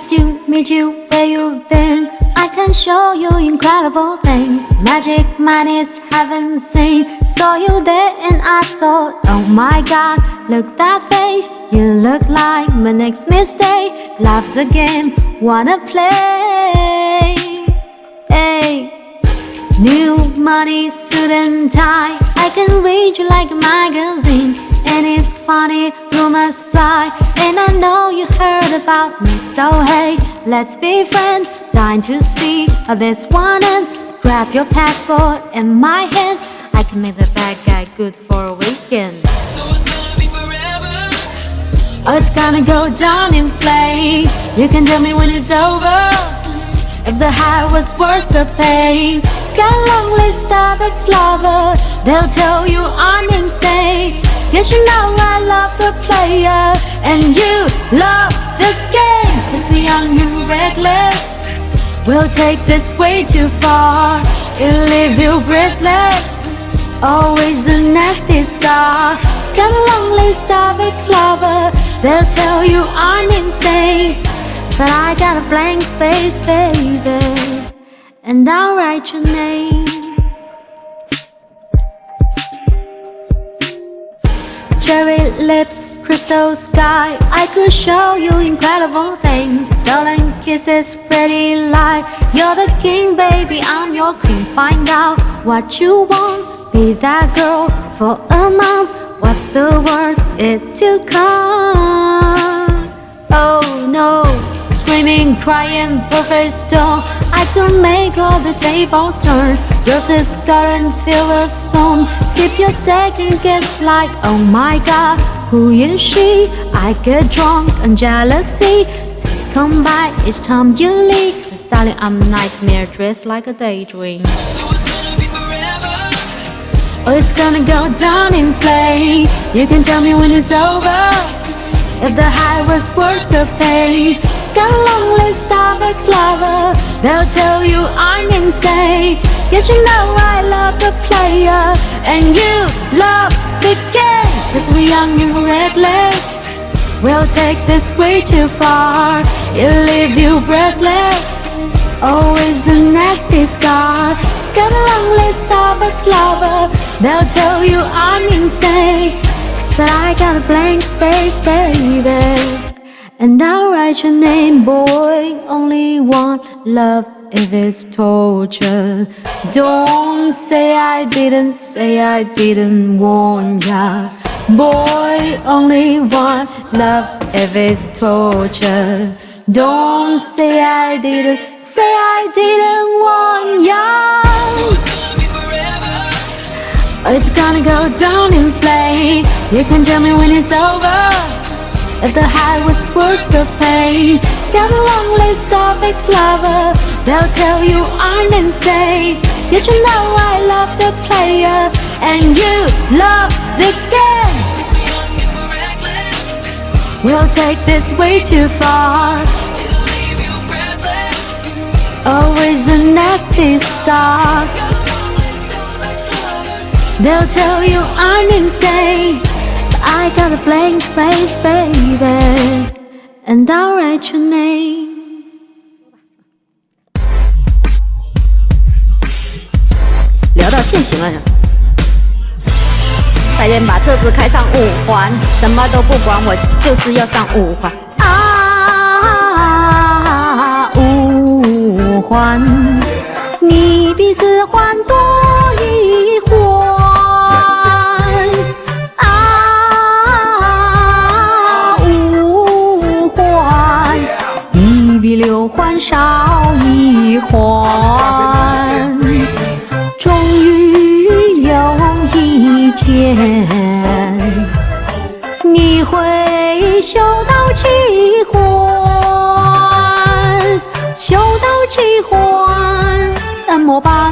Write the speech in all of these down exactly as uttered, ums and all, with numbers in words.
Nice to meet you, where you've been. I can show you incredible things. Magic man is heaven seen. Saw you there and I saw, oh my god, look that face. You look like my next mistake. Love's a game, wanna play. Hey. New money, suit and tie. I can read you like a magazine. Any funny rumors fly, and I know you heard about me. So hey, let's be friends. Dying to see how this one ends. Grab your passport in my hand. I can make the bad guy good for a weekend. So it's gonna be forever. Oh, it's gonna go down in flames. You can tell me when it's over, if the high was worth the pain. Got a long list of ex-lovers, they'll tell you I'm insane. Yes, you know I love the player, and you love the game. Cause we're young and reckless, we'll take this way too far. It'll leave you breathless, always a nasty scar. Got a long list of ex-lovers, they'll tell you I'm insane. But I got a blank space, baby, and I'll write your name. Cherry lips, crystal sky. I could show you incredible things. Stolen kisses, pretty lie. You're the king, baby, I'm your queen. Find out what you want, be that girl for a month. What the worst is to come. Oh no, screaming, crying, perfect storm. I could make all the tables turn. Roses garden fill a song. Skip your second guess like, oh my god, who is she? I get drunk on jealousy. Come by each time you leave. Darling, I'm a nightmare dressed like a daydream. So it's gonna be forever. Oh, it's gonna go down in flames. You can tell me when it's over, if the high was worth the pain. Got a long list of ex-lovers, they'll tell you I'm insane. Yes, you know I love the player, and you love the game. Cause we're young and reckless, we'll take this way too far. It'll leave you breathless, always a nasty scar. Got a long list of ex-lovers, they'll tell you I'm insane. But I got a blank space, baby, and I'll write your name, boy. Only want love if it's torture. Don't say I didn't, say I didn't warn ya. Boy, only want love if it's torture. Don't say I didn't, say I didn't warn ya. So it's gonna be forever. It's gonna go down in flames. You can tell me when it's over, if the high was worth the pain. Got a long list of ex-lovers, they'll tell you I'm insane. Yes, you know I love the players, and you love the game. Cause we're young and reckless, We'll take this way too far, it'll leave you breathless. always a nasty star. Got a long list of ex-lovers. They'll tell you I'm insane. I got a blank space, baby, and I'll write your name. 聊到现行了，快点把车子开上五环，什么都不管，我就是要上五环啊！五环，你比四环多一环。 比六环少一环，终于有一天，你会修到七环，修到七环怎么办？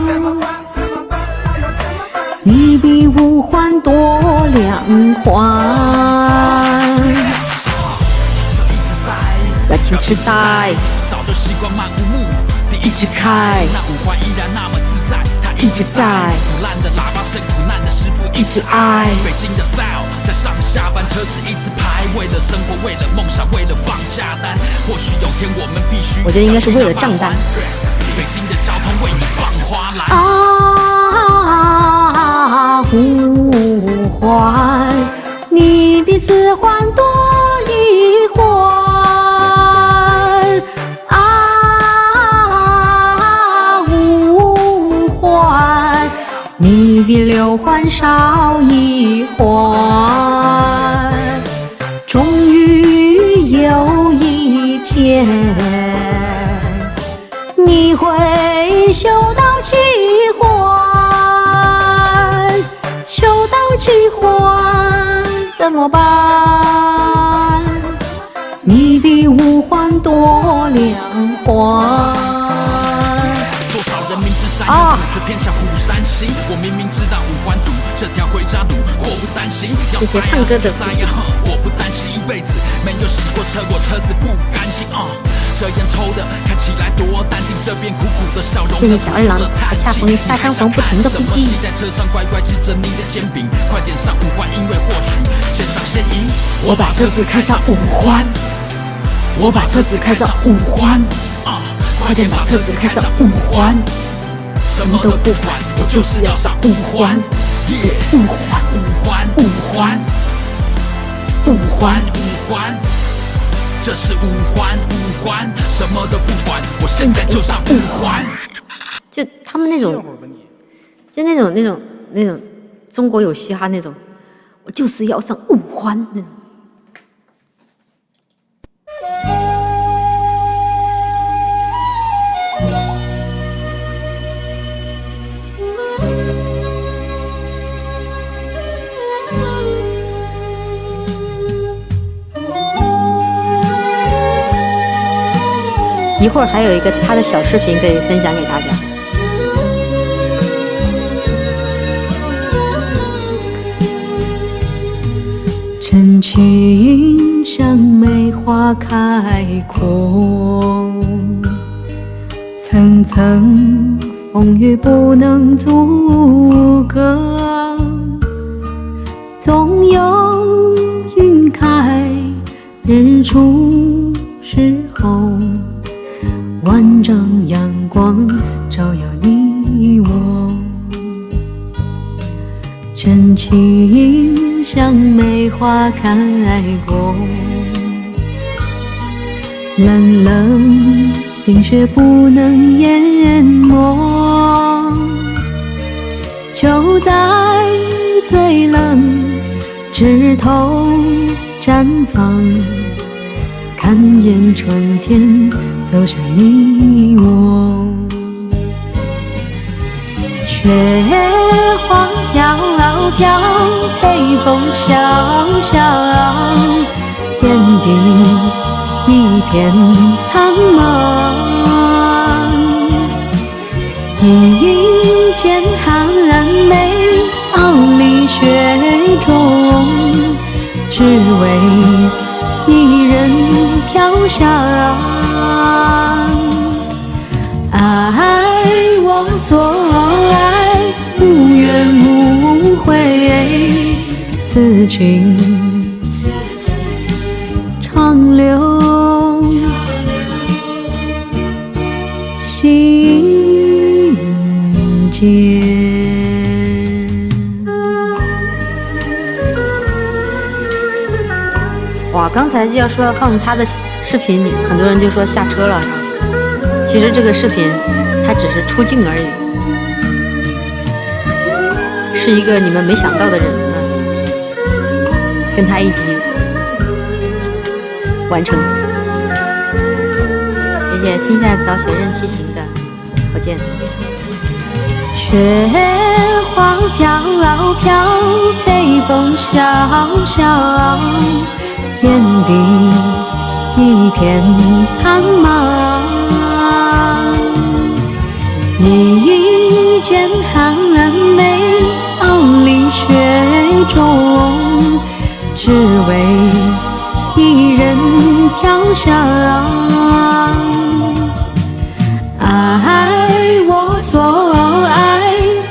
你比五环多两环。 要听痴呆， 早就习惯漫无目的一直开，那五环依然那么自在，它依一直在。 腐烂的喇叭声，苦难的师傅一直爱。北京的 style 在上下班车是一字排，为了生活，为了梦想，为了放假单。或许有天我们必须， 我觉得应该是为了账单。 北京的交通为你放花来。 啊，呼唤，你比四环多一环。啊，呼唤，你比六环少一环。终于有一天，你会修到七环，修到七环怎么办？你比五环多两环。 多少人明知山有虎，却偏向虎山行。我明明知道五环堵，这条回家路祸不单行。要塞呀，要塞呀，哼，我不担心一辈子没有洗过车，我车子不甘心啊。这烟抽的看起来多淡定，这边苦苦的笑容。 谢谢小二郎，恰逢下相逢不同的飞机。 在车上乖乖吃着你的煎饼，快点上五环，因为或许先上先赢。我把车子开上五环，我把车子开上五环，啊，快点把车子开上五环，什么都不管，我就是要上五环，耶，五环，五环，五环，五环，五环。这是五环，五环，什么都不管，我现在就上五环。 就他们那种，就那种那种那种中国有嘻哈那种，我就是要上五环那种。一会儿还有一个他的小视频可以分享给大家。真情像梅花开阔，层层风雨不能阻隔，总有云开日出时候，万丈阳光照耀你我，真情像梅花开过，冷冷冰雪不能淹没，就在最冷枝头绽放，看见春天走向你我。雪花飘飘，北风萧萧，天地一片苍茫。一剑寒梅，傲立雪中，只为一人飘香。爱我所爱，无怨无悔，此情长留心间。哇，刚才就要说要放他的视频，很多人就说下车了。其实这个视频它只是出镜而已，是一个你们没想到的人呢，跟他一起完成。谢谢天下早雪任其行的火箭。雪花飘飘，北风萧萧，天地一片苍茫。一剑寒梅，傲立雪中，只为一人飘香。爱我所爱，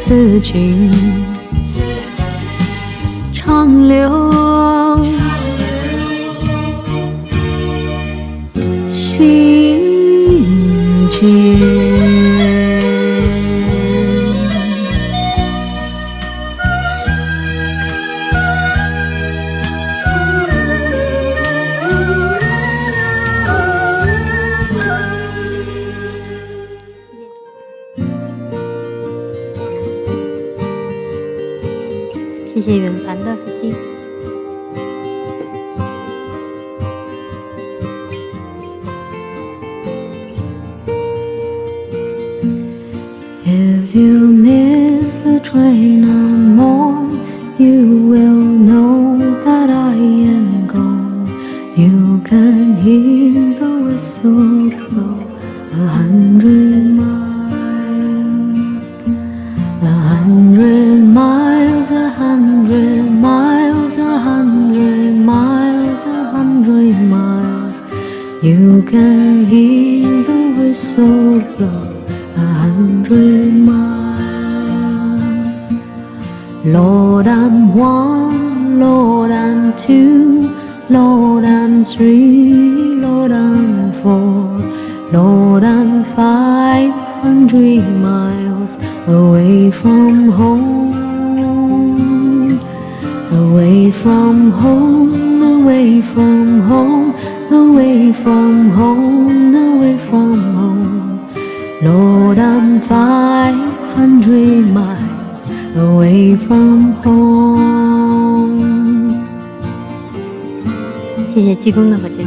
此情长流，心间。谢谢远凡的飞机。If you miss the train I'm on, you will know that I am gone. You can hear the whistle blow a hundred miles, a hundred miles, a hundred miles, a hundred miles, a hundred miles. You can hear the whistle blow a hundred miles. Lord, I'm one, Lord, I'm two, Lord, I'm three, Lord, I'm four, Lord, I'm five hundred miles away from home, away from home, away from home, away from home, away from home. Lord, I'm five hundred miles away from home. 谢谢济公的火箭。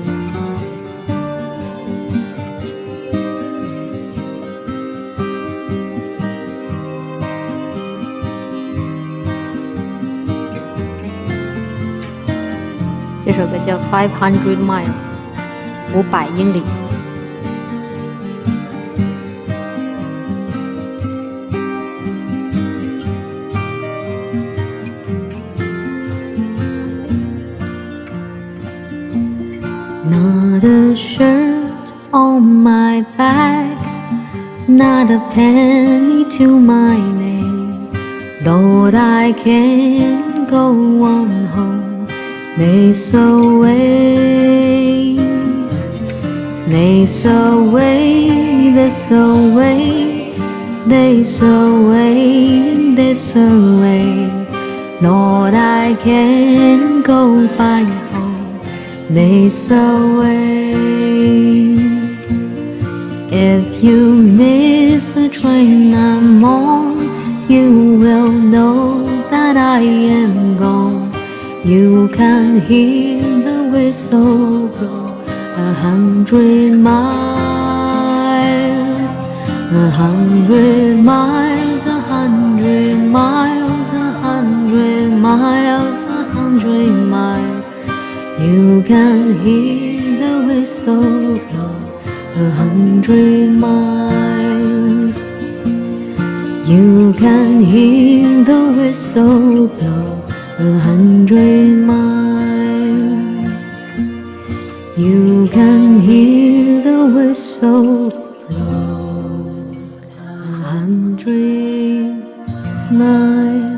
这首歌叫《Five Hundred Miles》，五百英里。Not a shirt on my back, not a penny to my name. Lord, I can't go on home this away, this away, this away, this away, this away. Lord, I can't go back home this away. If you miss the train I'm on, you will know that I am gone. You can hear the whistle blow a hundred miles, a hundred miles, a hundred miles, a hundred miles, a hundred miles. You can hear the whistle blow a hundred miles. You can hear the whistle blow a hundred miles. You can hear the whistle blow a hundred miles.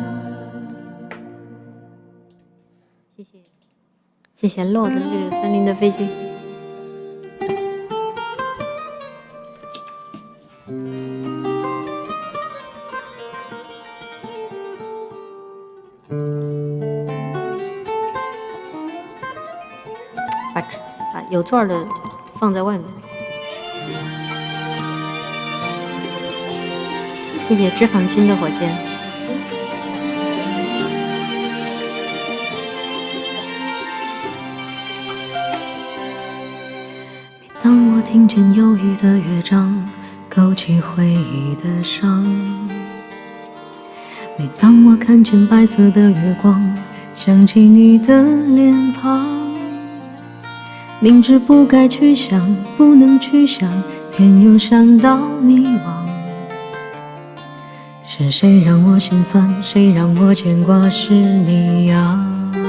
谢谢，谢谢落的绿森林的飞机。把把有座的放在外面。谢谢脂肪君的火箭。每当我听见忧郁的乐章，勾起回忆的伤；每当我看见白色的月光，想起你的脸庞。明知不该去想，不能去想，偏又想到迷惘。是谁让我心酸，谁让我牵挂，是你呀。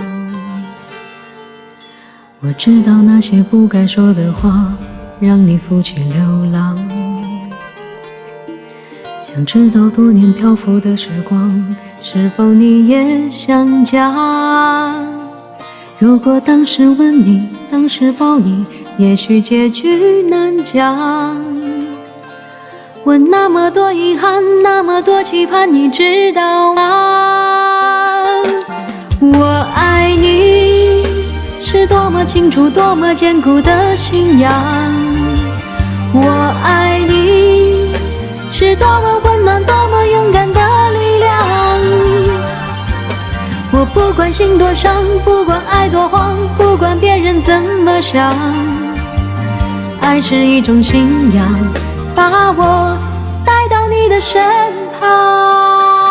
我知道那些不该说的话，让你负气流浪。想想知道多年漂浮的时光，是否你也想家？如果当时吻你，当时抱你，也许结局难讲。我那么多遗憾，那么多期盼，你知道吗？我爱你，是多么清楚，多么坚固的信仰。我爱你，是多么温暖，多么勇敢的力量。我不管心多伤，不管爱多慌，不管别人怎么想，爱是一种信仰，把我带到你的身旁。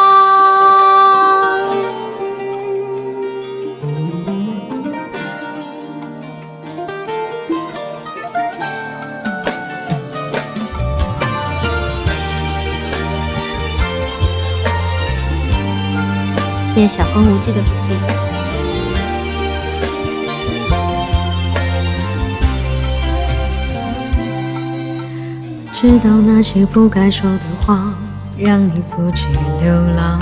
谢谢小风无忌的笔记。知道那些不该说的话，让你负气流浪。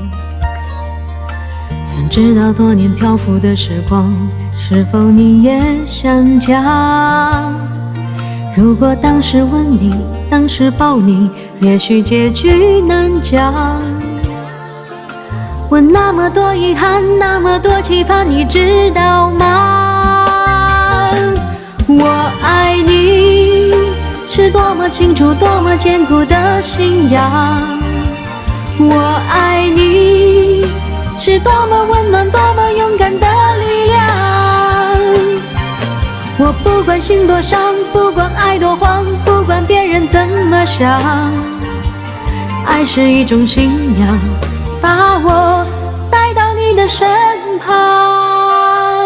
想知道多年漂浮的时光，是否你也想家？如果当时吻你，当时抱你，也许结局难讲。我那么多遗憾，那么多期盼，你知道吗？我爱你，是多么清楚，多么坚固的信仰。我爱你，是多么温暖，多么勇敢的力量。我不管心多伤，不管爱多慌，不管别人怎么想，爱是一种信仰，把我带到你的身旁。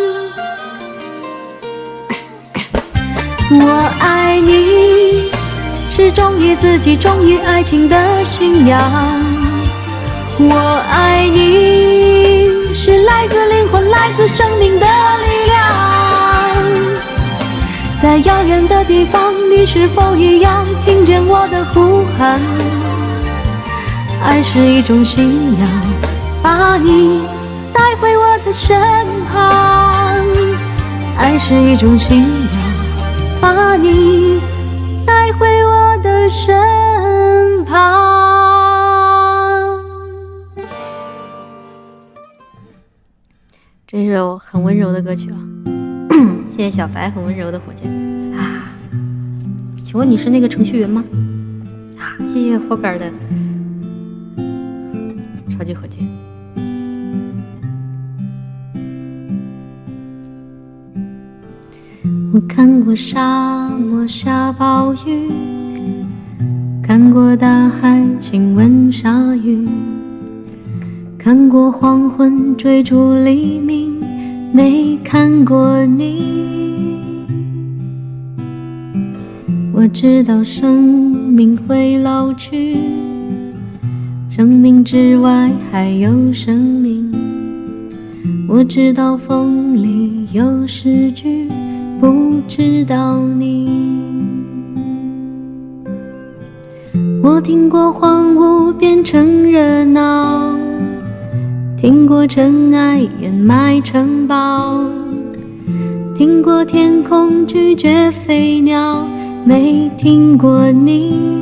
我爱你，是忠于自己，忠于爱情的信仰。我爱你，是来自灵魂，来自生命的力量。在遥远的地方，你是否一样听见我的呼喊？爱是一种信仰，把你带回我的身旁。爱是一种信仰，把你带回我的身旁。这是首很温柔的歌曲啊。谢谢小白很温柔的火箭啊。请问你是那个程序员吗？啊，谢谢火杆的超级火箭。我看过沙漠下暴雨，看过大海亲吻鲨鱼，看过黄昏追逐黎明，没看过你。我知道生命会老去，生命之外还有生命。我知道风里有诗句，不知道你。我听过荒芜变成热闹，听过尘埃掩埋城堡，听过天空拒绝飞鸟，没听过你。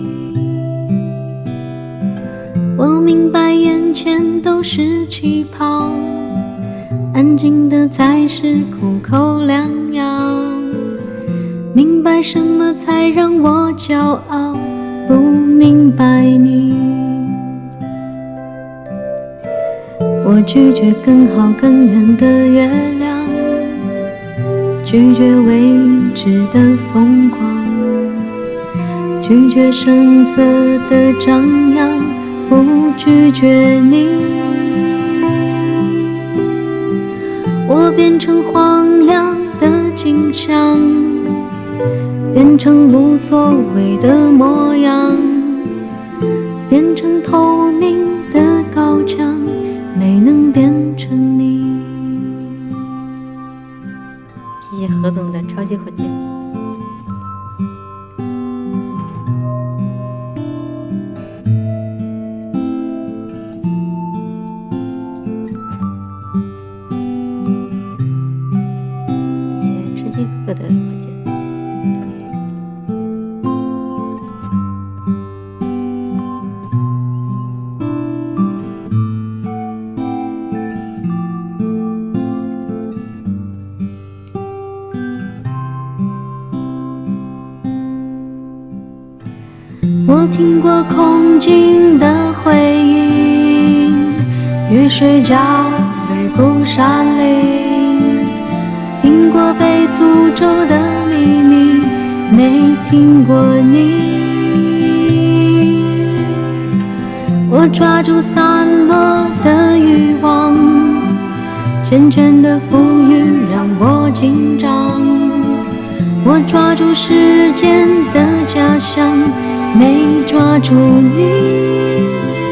我明白眼前都是气泡，安静的才是苦口良药。明白什么才让我骄傲，不明白你。我拒绝更好更远的月亮，拒绝未知的疯狂，拒绝声色的张扬，不拒绝你。我变成荒凉的景象，变成无所谓的模样，变成透明的高墙，没能变成你。谢谢何总的超级火箭。 的环节。 我听过空境的回音，雨水浇绿孤山林，听过被诅咒的秘密，没听过你。我抓住散落的欲望，缱绻的浮语让我紧张。我抓住时间的假象，没抓住你。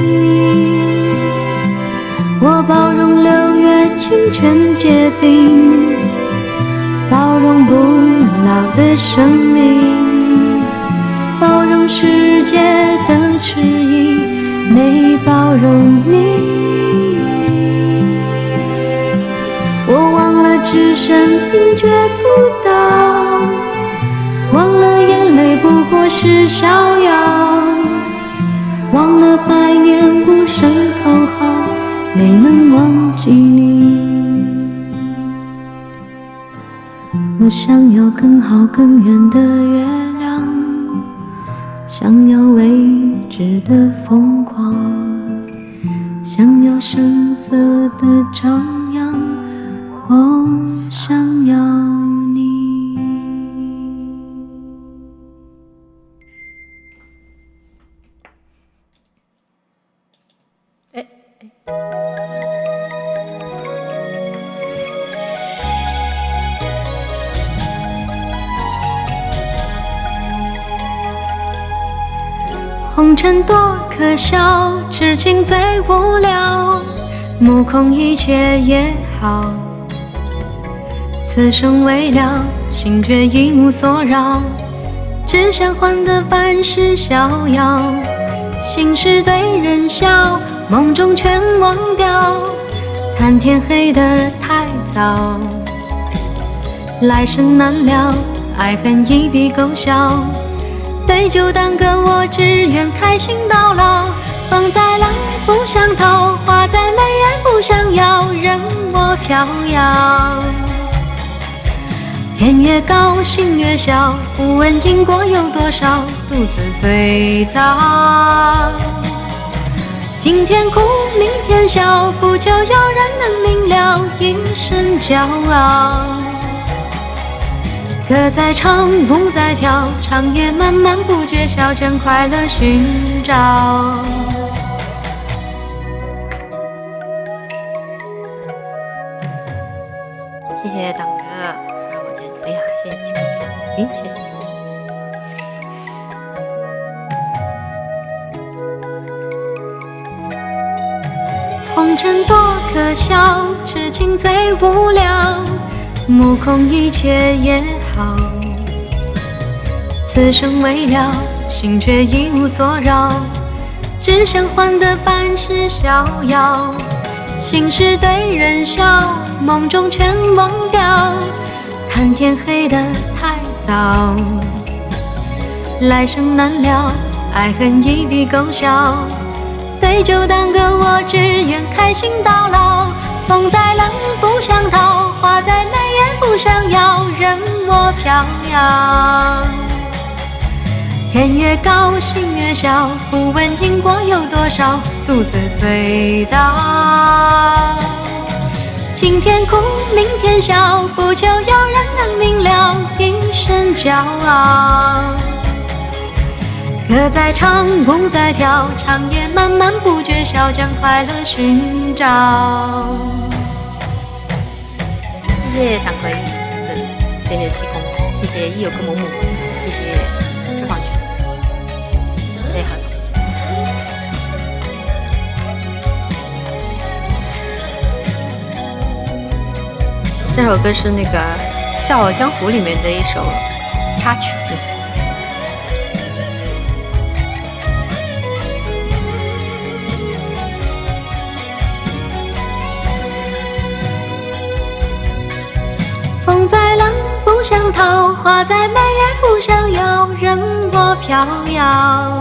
我包容六月清泉结冰，包容不老的生命，包容世界的迟疑，没包容你。我忘了置身冰绝孤岛，忘了眼泪不过是逍遥，忘了百年无声口号，没能忘记你。我想要更好更远的月亮，想要未知的疯狂，想要声色的张扬，我想要你。 哎哎， 红尘多可笑，痴情最无聊，目空一切也好，此生未了，心却一无所扰，只想换得半世逍遥。心事对人笑，梦中全忘掉，谈天黑得太早，来生难料，爱恨一笔勾销，对酒当歌，我只愿开心到老。风再浪不想逃，花再美也不想要，任我飘摇。天越高，心越小，不问因果有多少，独自醉倒。今天哭，明天笑，不求有人能明了，一身骄傲。歌在唱，舞在跳，长夜漫漫不觉晓，将快乐寻找。 谢谢党哥，让我先，哎呀，谢谢青，哎，谢谢。 红尘多可笑，痴情最无聊，目空一切也好，此生未了，心却一无所扰，只想换得半世逍遥。心事对人笑，梦中全忘掉，谈天黑得太早，来生难料，爱恨一笔勾销，对酒当歌，我只愿开心到老。风再浪不想逃，花再美也不想要，任我飘摇。天越高，心越小，不问因果有多少，独自醉倒。今天哭，明天笑，不求有人能明了，一身骄傲。歌在唱，舞在跳，长夜漫漫不觉晓，将快乐寻找。 谢谢党哥，谢谢济公，谢谢一有个某某，谢谢释放曲，谢谢何总。这首歌是那个《笑傲江湖》里面的一首插曲。 风再浪不想逃，花再美也不想要，任我飘摇。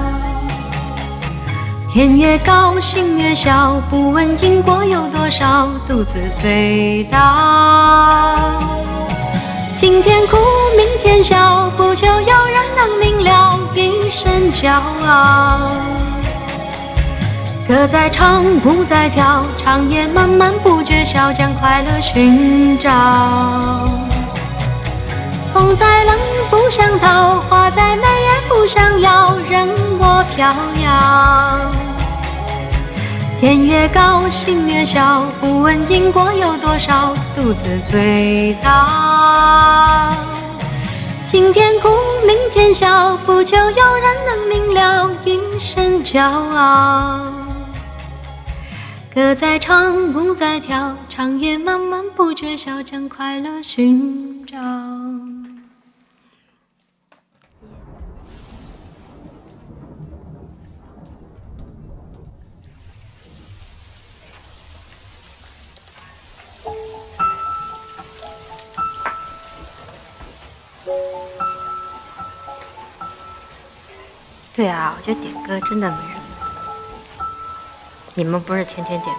天越高，心越小，不问因果有多少，独自醉倒。今天哭，明天笑，不求有人能明了，一身骄傲。歌在唱，舞在跳，长夜漫漫不觉晓，将快乐寻找。风再冷不想逃，花再美也不想要，任我飘摇。天越高，心越小，不问因果有多少，独自醉倒。今天哭，明天笑，不求有人能明了，一身骄傲。歌在唱，舞在跳，长夜漫漫不觉晓，将快乐寻找。 对啊，我觉得点歌真的没什么。你们不是天天点歌？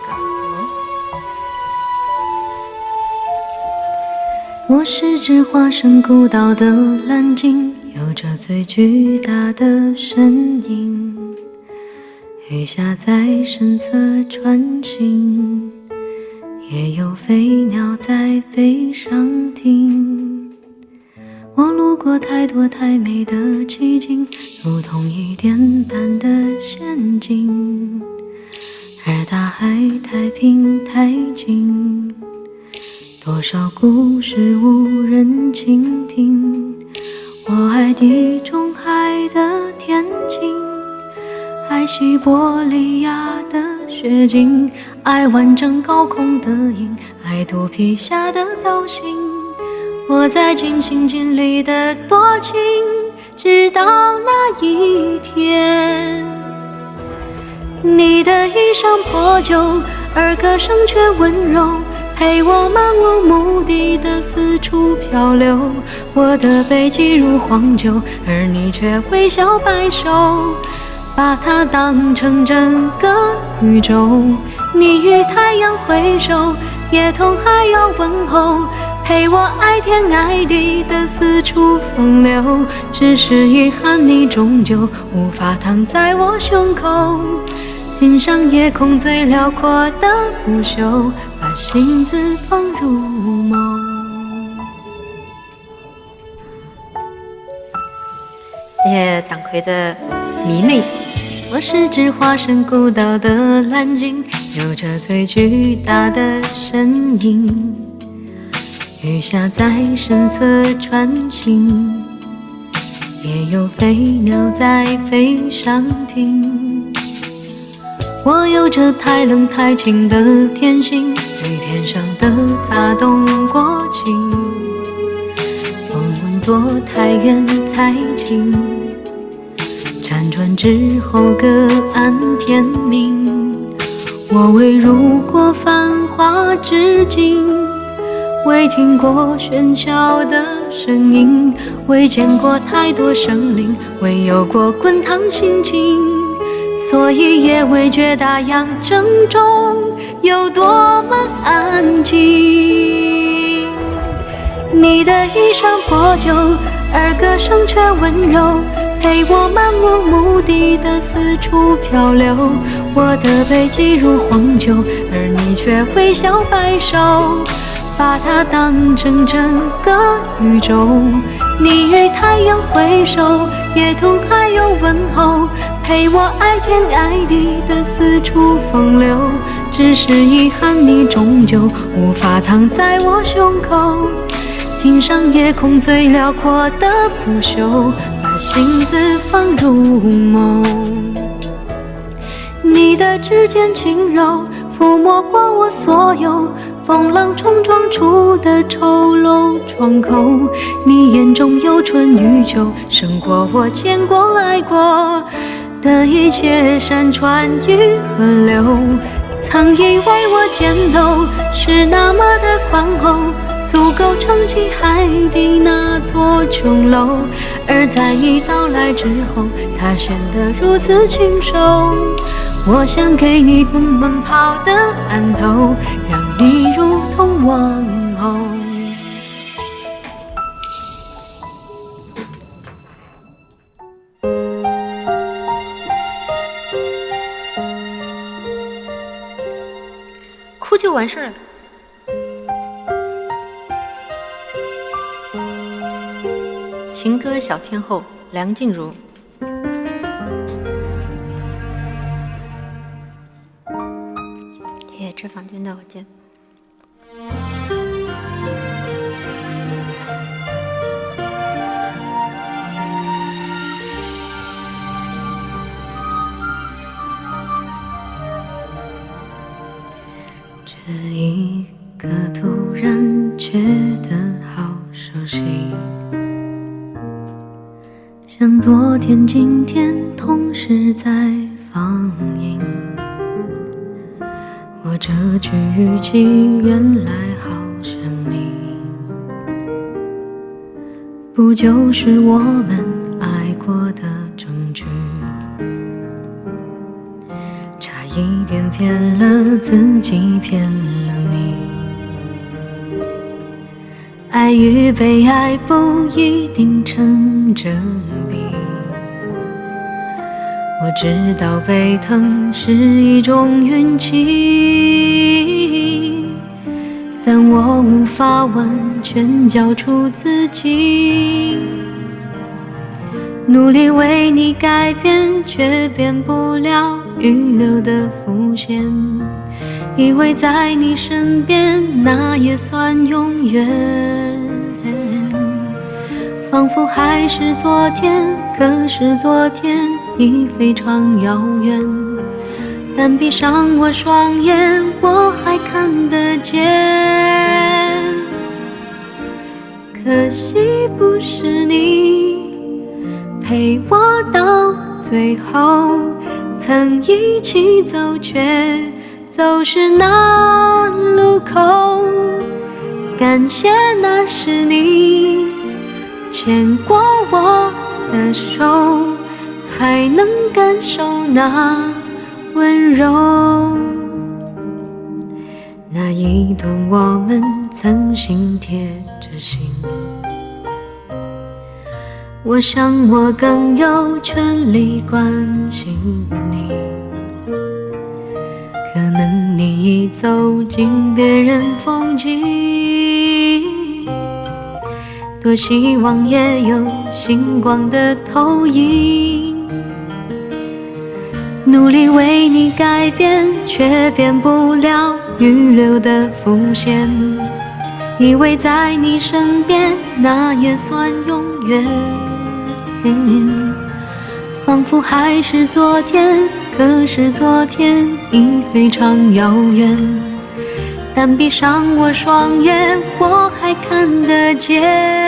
嗯。我是只化身孤岛的蓝鲸，有着最巨大的身影。雨下在身侧穿行，也有飞鸟在背上停。我路过太多太美的奇景，如同一点般的陷阱，而大海太平太静，多少故事无人倾听。我爱地中海的天晴，爱西伯利亚的雪景，爱完整高空的鹰，爱肚皮下的造型。我在尽心尽力的多情，直到那一天，你的衣裳破旧，而歌声却温柔，陪我漫无目的的四处漂流。我的背脊如黄酒，而你却微笑摆首，把它当成整个宇宙。你与太阳挥手，也同海洋问候，陪我爱天爱地的四处风流。只是遗憾，你终究无法躺在我胸口，欣赏夜空最辽阔的不朽，把心字放入梦。 谢谢党魁的迷妹。 我是只化身孤岛的蓝鲸，有着最巨大的身影。雨下在身侧穿行，也有飞鸟在背上停。我有着太冷太清的天性，对天上的他动过情。问问多太远太近，辗转之后各安天命。我未入过繁华之境，未听过喧嚣的声音，未见过太多生灵，未有过滚烫心情，所以也未觉大洋正中有多么安静。你的衣裳破旧，而歌声却温柔，陪我漫无目的的四处漂流。我的背脊如黄酒，而你却微笑摆首，把它当成整个宇宙。你与太阳挥手，也同海洋问候，陪我爱天爱地的四处风流。只是遗憾，你终究无法躺在我胸口，欣赏夜空最辽阔的不朽，把心字放入梦。你的指尖轻柔，抚摸过我所有风浪冲撞出的丑陋窗口。你眼中有春与秋，胜过我见过爱过的一切山川与河流。曾以为我肩头是那么的宽厚， 足够撑起海底那座琼楼。而在你到来之后，它显得如此清瘦。我想给你炖闷泡的案头，让你如同王后。 哭就完事儿了。情歌小天后梁静茹。谢谢脂肪君的火箭。 这一刻突然觉得好熟悉，像昨天今天同时在放映。我这句语气原来好生离，不就是我们爱过的证据？差一点骗了自己，骗了你。爱与被爱不一定成正比，我知道被疼是一种运气，但我无法完全交出自己。努力为你改变，却变不了预留的伏线。以为在你身边，那也算永远。仿佛还是昨天，可是昨天已非常遥远。但闭上我双眼，我还看得见。可惜不是你陪我到最后，曾一起走，却走失那路口。感谢那是你牵过我的手，还能感受那温柔。那一段我们曾心贴着心，我想我更有权利关心你。可能你已走进别人风景，多希望也有星光的投影。努力为你改变，却变不了预留的伏线。以为在你身边，那也算永远。仿佛还是昨天，可是昨天已非常遥远。但闭上我双眼，我还看得见。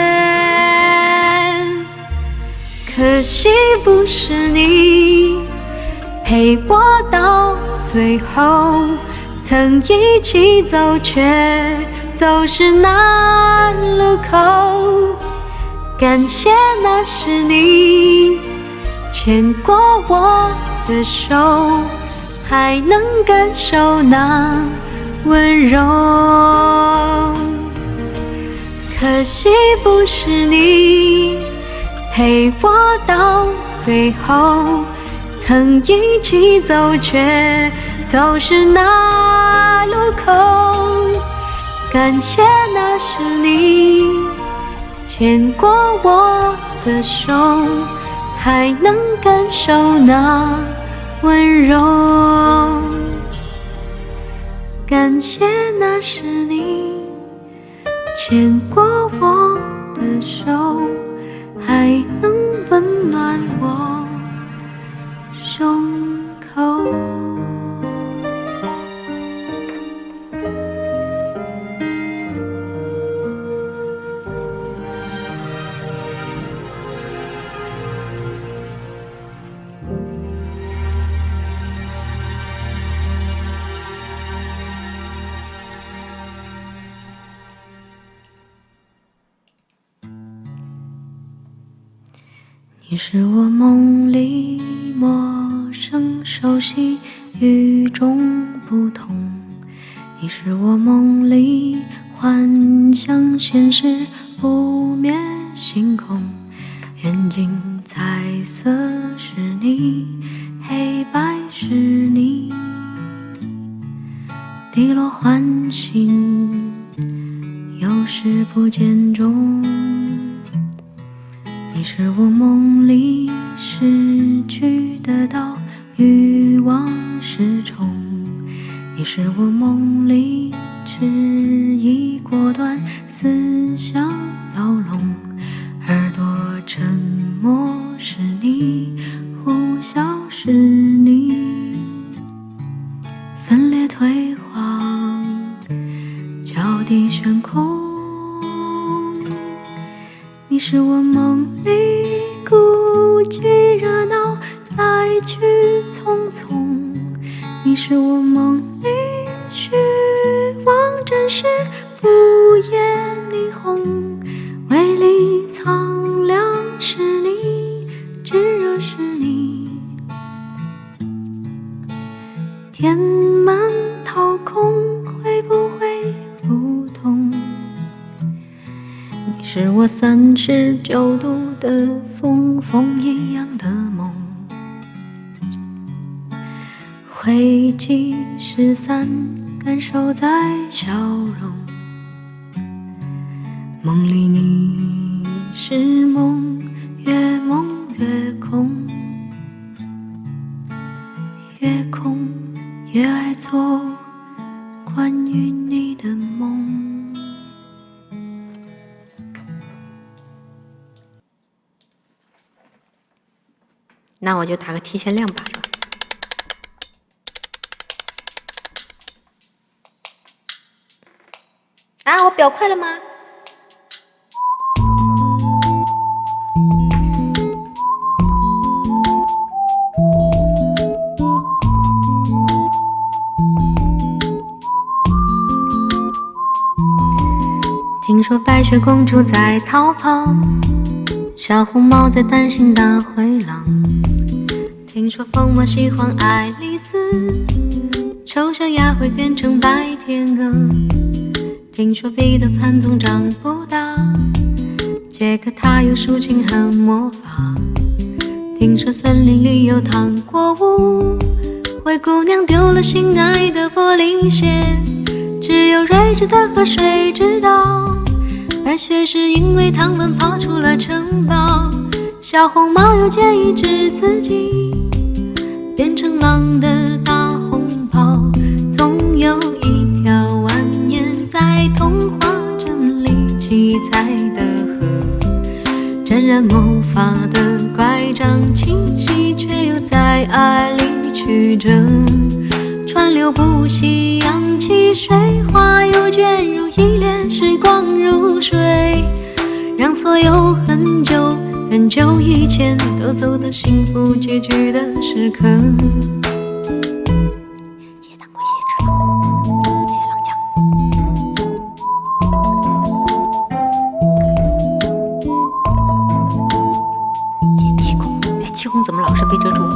可惜不是你陪我到最后，曾一起走，却走失那路口。感谢那是你牵过我的手，还能感受那温柔。可惜不是你陪我到最后，曾一起走，却走失那路口。感谢那是你牵过我的手，还能感受那温柔。感谢那是你牵过我的手，还能温暖我胸口。 你是我梦里陌生熟悉与众不同，你是我梦里幻想现实不灭星空，眼睛彩色是你，黑白是你，滴落唤醒，有时不见踪。你是我梦里失去得到欲望失宠，你是我梦里迟疑果断思想牢笼，耳朵沉默是你，呼啸是你，分裂退黄，脚底悬空。你是我梦里孤寂热闹来去匆匆，你是我梦里虚妄真实不言霓虹，微里苍凉是你，炙热是你，填满掏空会不会不同？你是我三十九度的风，风一样的梦，灰烬失散，感受在笑容，梦里你是梦，越梦越空，越空越爱做关于你的梦。 那我就打个提前量吧，是吧？啊，我表快了吗？ 听说白雪公主在逃跑，小红帽在担心大灰狼，听说疯魔喜欢爱丽丝，丑小鸭会变成白天鹅，听说彼得潘总长不大，杰克他有竖琴和魔法，听说森林里有糖果屋，灰姑娘丢了心爱的玻璃鞋，只有睿智的河水知道，白雪是因为他们跑出了城堡，小红帽又建议治自己变成狼的大红袍，总有一条蜿蜒在童话镇里七彩的河，沾染魔法的乖张清晰，却又在爱里曲折，川流不息，扬起水花又卷入依恋，时光如水，让所有很久很久以前都走到幸福结局的时刻。谢当归，谢知道，谢浪江。 谢七公，哎，七公怎么老是被遮住？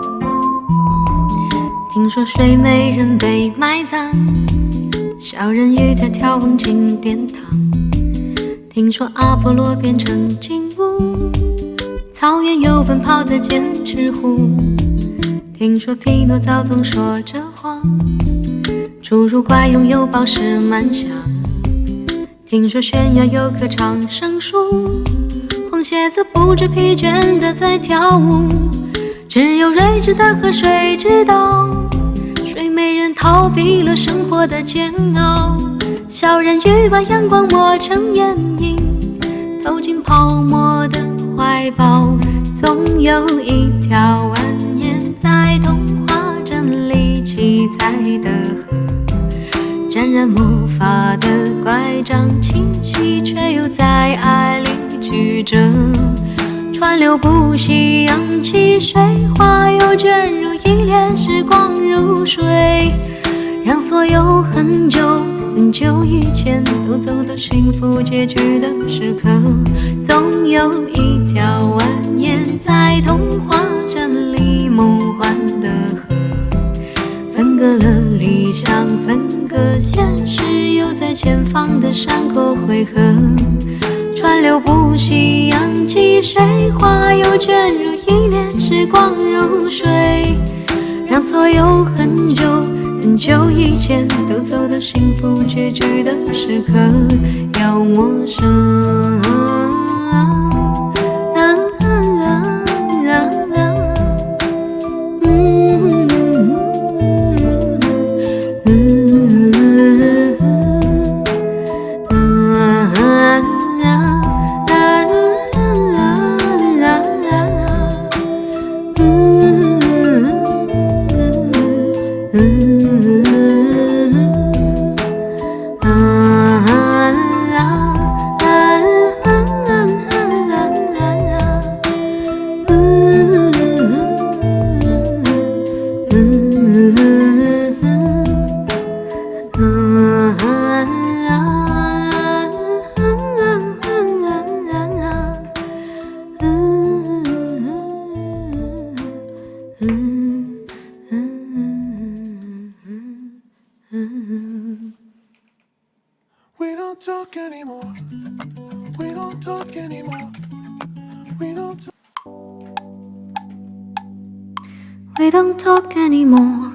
听说睡美人被埋葬，小人鱼在眺望进殿堂，听说阿波罗变成金乌，草原有奔跑的剑齿虎，听说匹诺曹总说着谎，侏儒怪拥有宝石满箱，听说悬崖有棵长生树，红鞋子不知疲倦地在跳舞，只有睿智的河水知道，睡美人逃避了生活的煎熬，小人鱼把阳光抹成眼影，投进泡沫的怀抱，总有一条蜿蜒在童话镇里七彩的河，沾染魔法的乖张清晰，却又在爱里曲折，川流不息，扬起水花又卷入依恋，时光如水，让所有很久很久以前都走到幸福结局的时刻，总有一条蜿蜒演在童话镇里梦幻的河，分隔了理想，分隔现实，又在前方的山口汇合。川流不息，扬起水花，又卷入一帘时光如水，让所有很久很久以前都走到幸福结局的时刻要陌生。 We don't talk anymore. We don't talk anymore. We don't talk. We don't talk anymore.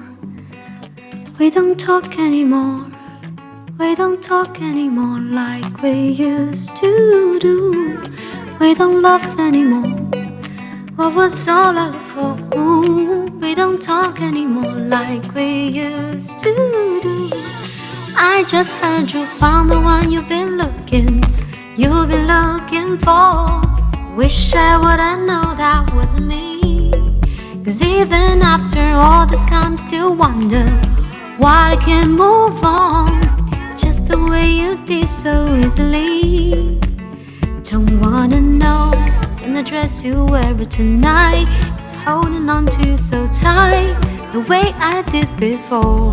We don't talk anymore. We don't talk anymore like we used to do. We don't laugh anymore. What was all I lived for? Ooh, we don't talk anymore like we used to do. I just heard you found the one you've been looking, you've been looking for. Wish I would've known that wasn't me. Cause even after all this time, still wonder why I can't move on, just the way you did so easily. Don't wanna know in the dress you wear it tonight, it's holding on to you so tight, the way I did before.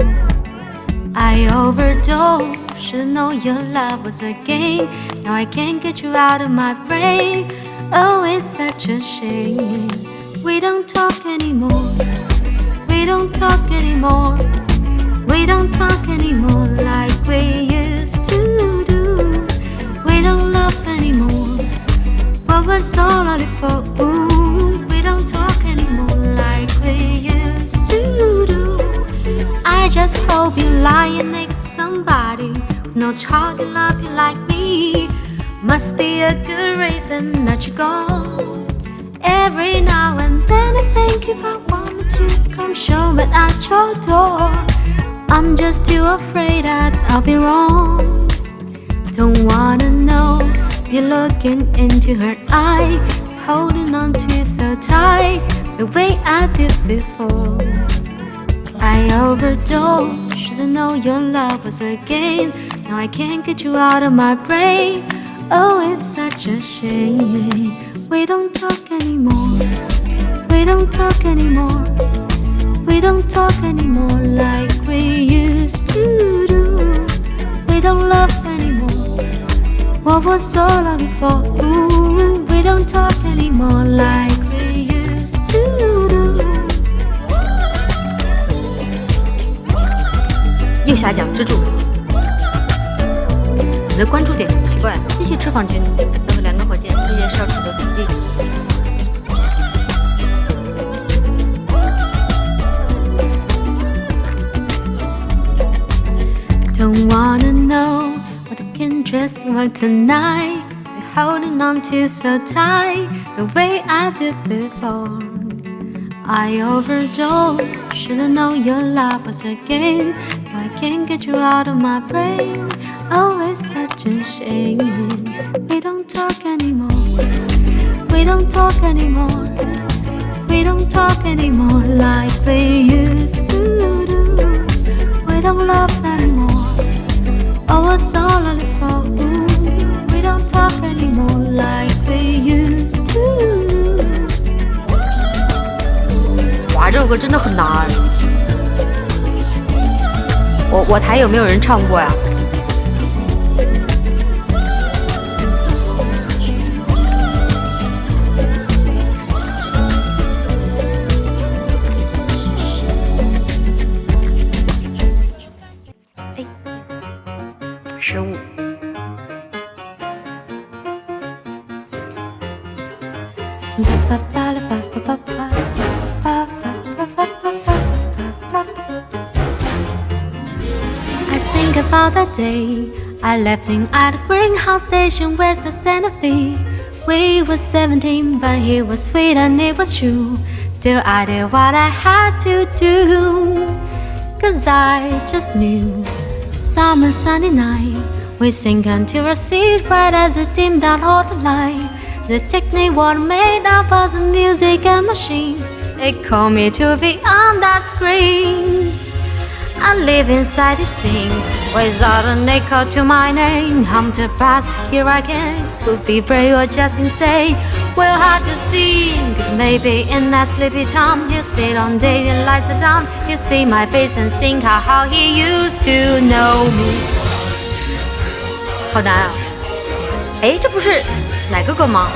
I overdosed, should've known your love was a game. Now I can't get you out of my brain. Oh, it's such a shame. We don't talk anymore. We don't talk anymore. We don't talk anymore like we used to do. We don't love anymore. What was all of it for? Ooh, we don't talk anymore like we used to do. I just hope you're lying next to somebody with no child to love you like me. Must be a good reason that you're gone. Every now and then I think if I wanted to come show me at your door, I'm just too afraid that I'll be wrong. Don't wanna know if you're looking into her eyes, holding on to you so tight, the way I did before. I overdosed, should've known your love was a game. Now I can't get you out of my brain. Oh, it's such a shame. We don't talk anymore. We don't talk anymore. We don't talk anymore like we used to do. We don't love anymore. What was all of it for? Ooh, we don't talk anymore like we used to do. 右下角支柱，你的关注点很奇怪。谢谢赤访君，得了两个火箭，谢谢少主的笔记。 Don't wanna know what I can dress you are tonight. You're holding on to so tight, the way I did before. I overdosed, should've known your love was a game. Now I can't get you out of my brain. Oh, it's such a shame. We don't talk anymore. We don't talk anymore. We don't talk anymore like we used to do. We don't love anymore. Oh, what's all of it for? Ooh, we don't talk anymore like we used to do. 哇，这首歌真的很难。我我台有没有人唱过呀？ about that day I left him at the greenhouse station west of Santa Fe. We were seventeen, but he was sweet and it was true. Still I did what I had to do, cause I just knew. Summer Sunday night, we sing until our seats bright as it dimmed down all the light. The technique was made up was a music and machine. It called me to be on that screen. I live inside this scene, without an echo to my name. I'm the past, here I can. Could be brave or just insane. We'll have to see, cause maybe in that sleepy time he'll sit on day and lights are down. He'll see my face and think how, how he used to know me. 好难啊！哎，这不是哪个歌吗？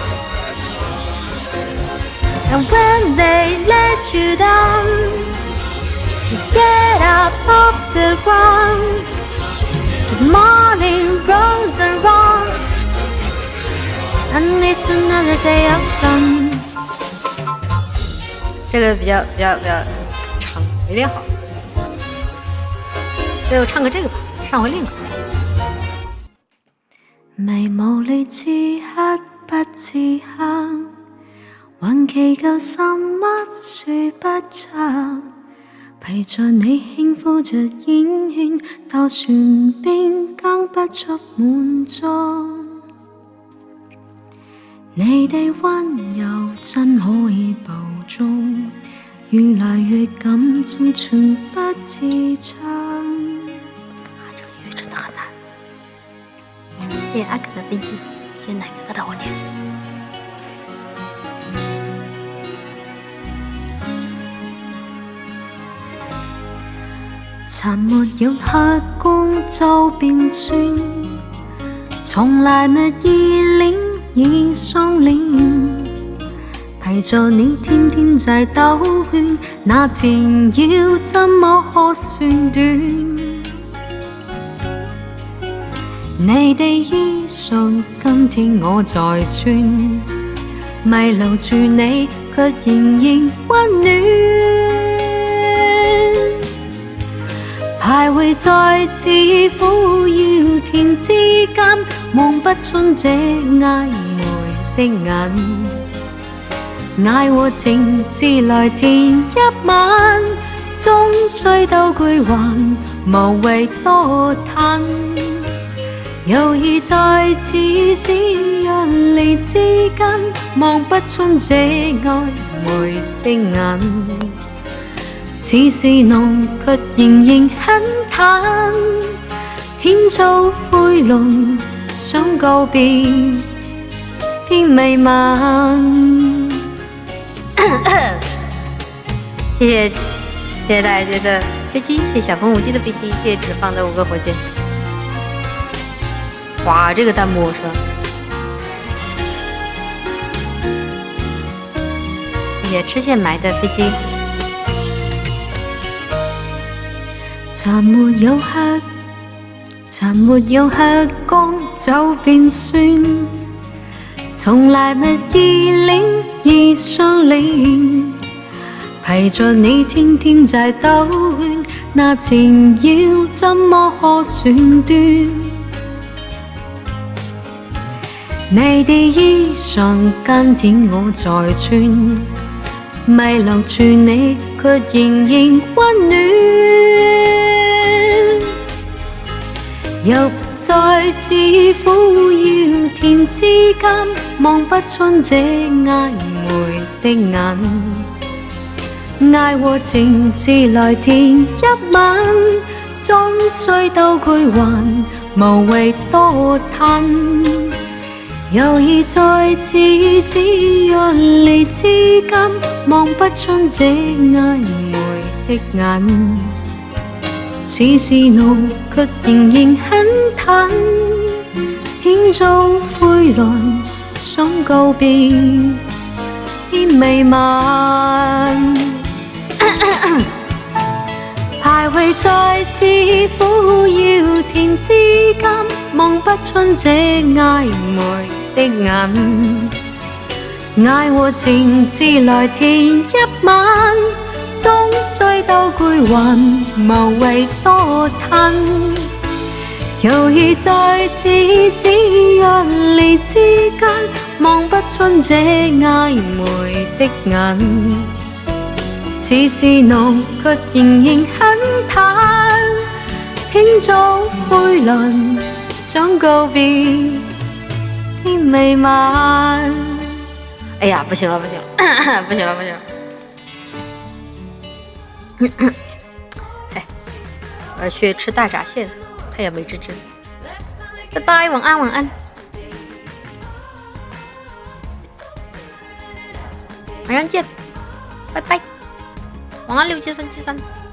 And when they let you down, you get up off the ground. As morning rolls around, and it's another day of sun. 这个比较比较比较长，没练好，所以我唱个这个吧，上回练过。迷霧裏此刻不自黑，還祈求什麼說不出。陪着你輕呼着煙圈，到船邊更不足滿足。你的溫柔真可以捕捉，越來越感動，全不自測。啊，這個音樂真的很難。練阿肯的飛機，練哪個的火箭？曾沒有黑光就變酸，從來沒依戀已相戀，陪着你天天在兜圈，那纏繞怎麼可算短？你的衣裳今天我在穿，迷留住你卻仍然溫暖。徘徊在似苦要甜之間，望不穿這曖昧的眼，愛和情自來填一晚，終須都歸還，無謂多嘆。猶豫在似只若離之間，望不穿這曖昧的眼。似是濃，卻仍然很淡。天遭灰龍，想告別，偏未晚。謝謝謝謝大姐的飛機，謝謝小風舞姬的飛機，謝謝只放的五個火箭。哇，這個彈幕是吧？謝謝吃線埋的飛機。曾沒有黑，曾沒有黑光就變酸，從來沒依戀已相戀，陪着你天天在兜圈，那纏繞怎麼可算短？你的衣裳今天我在穿，迷留住你卻仍然溫暖。入在似苦要甜之間，望不穿這曖昧的眼，愛和情自來填一晚，終須都歸還，無謂多嘆。猶豫在似只若離之間，望不穿這曖昧的眼。似是濃，卻仍然很淡。天遭灰狼，想告別，偏未晚。徘徊在似苦要甜之間，望不穿這曖昧的眼。愛和情自來填一晚，終須都歸還，無謂多嘆。 猶豫在此只一厘之間，望不穿這曖昧的眼。似是濃，卻仍然很淡。輕早灰輪，想告別天未晚。哎呀，不行了，不行了，不行了，不行了。哎，我要去吃大闸蟹了，太阳没吱吱。拜拜，晚安，晚安。晚上见，拜拜。晚安，六七三七三。